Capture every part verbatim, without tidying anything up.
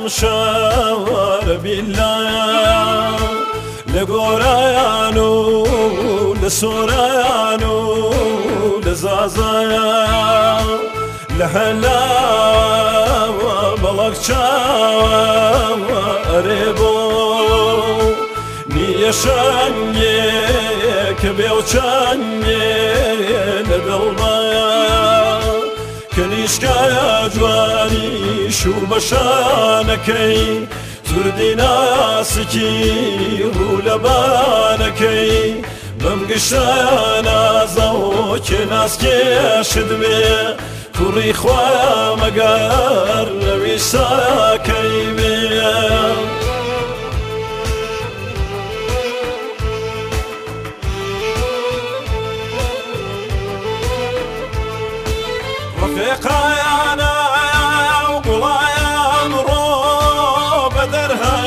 شوار بالله لقرانو لسورانو لزازايا لحلا بلق شاوا ريبو نيشاني كبيو شاني لدلبايا كنيشكايا جواني شو بشانكي تردي ناسكي ولبانكي بمقشانا زوك ناسكي شدبي كوري خوا مقار لوي ساكي بيا رفيقايا انا وقلايا امرو بدرها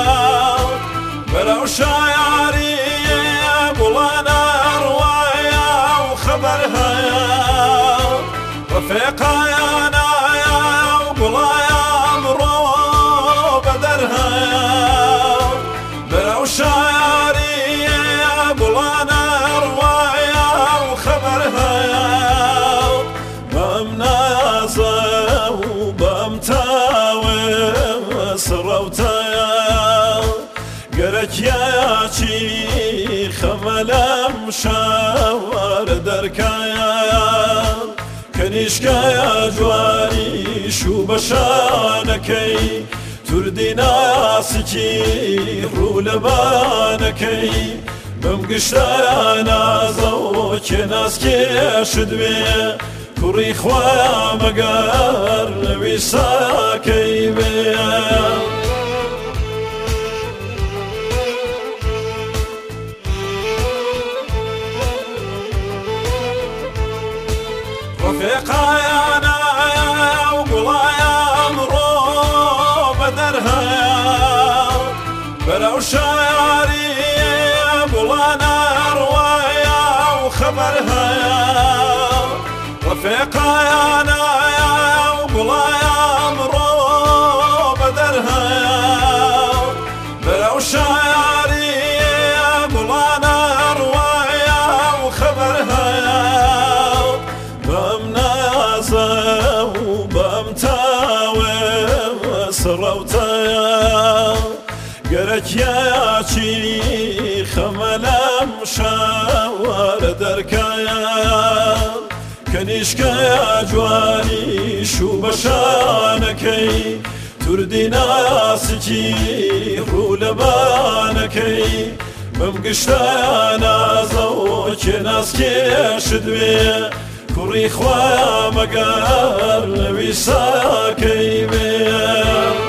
بلو شاياري قلانا روايا وخبرها رفيقايا انا وقلايا امرو بدرها بلو شاياري قلانا روايا وخبرها قرك يا شي خملم شوار دركايا كنيشكايا جواري شو بشانكي تردي ناسكي رولبانكي بمقشتانا زوك ناسكي شدوي كوري خوا مقار لوي ساكي بيا رفيقايا انا وقلايا امرو بدرها بلو شاياري قلانا روايا وخبرها رفيقايا انا وقلايا امرو بدرها بلو شاياري قلانا روايا وخبرها سروتايا قرك يا شي خملم شوار دركايا كنيشكايا جواني شو بشانكي تردي ناسكي رولبانكي بمقشتانا زوك ناسكي شدوي كوري خوا مقار لوي ساكي بيا